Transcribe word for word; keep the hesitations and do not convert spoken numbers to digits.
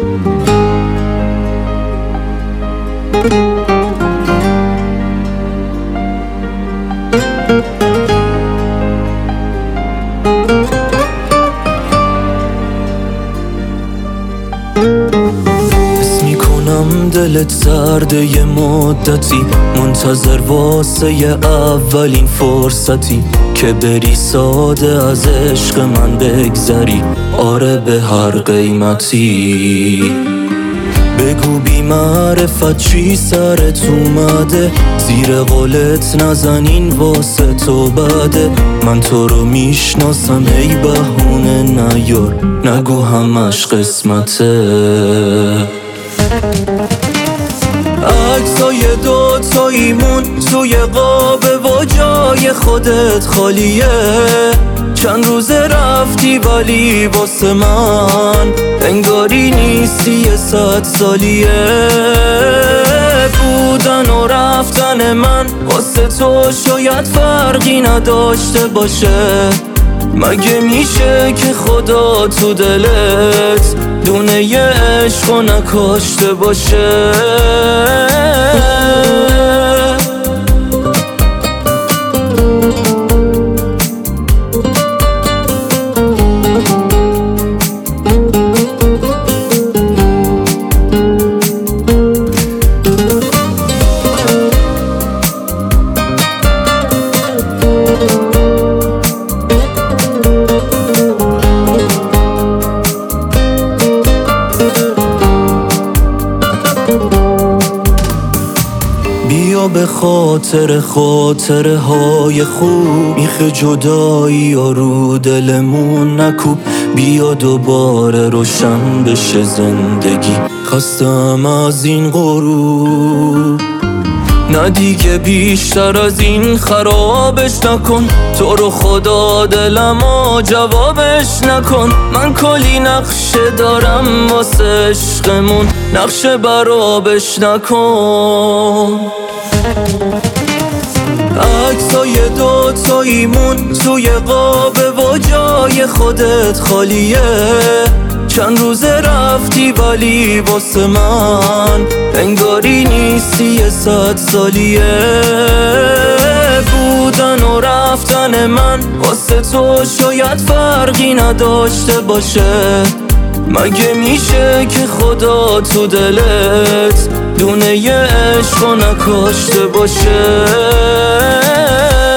حس میکنم دلت زرده یه مدتی، منتظر واسه یه اولین فرصتی که بری ساده از عشق من بگذری، آره به هر قیمتی. بگو بی معرفت چی سرت اومده، زیر قولت نزنین واسه تو بده. من تو رو میشناسم ای بهونه نیار، نگو همش قسمته. عکسای دوتاییمون توی قابه و جای خودت خالیه. چند روزه رفتی ولی واسه من انگاری نیستی یه صد سالیه. بودن و رفتن من واسه تو شاید فرقی نداشته باشه. مگه میشه که خدا تو دلت دونه ی عشقو نکاشته باشه؟ بیا به خاطر خاطره های خوب میخ جدایی و رو دلمون نکوب. بیا دوباره روشن بشه زندگی، خستم از این غروب. نه دیگه بیشتر از این خرابش نکن، تو رو خدا دلمو جوابش نکن. من کلی نقشه دارم واسه عشقمون، نقشه برابش نکن. عکسای دوتاییمون توی قابه و جای خودت خالیه. چند روزه رفتی ولی واسه من انگاری نیستی یه صد سالیه. بودن و رفتن من واسه تو شاید فرقی نداشته باشه. مگه میشه که خدا تو دلت دونه ی عشقو نکاشته باشه؟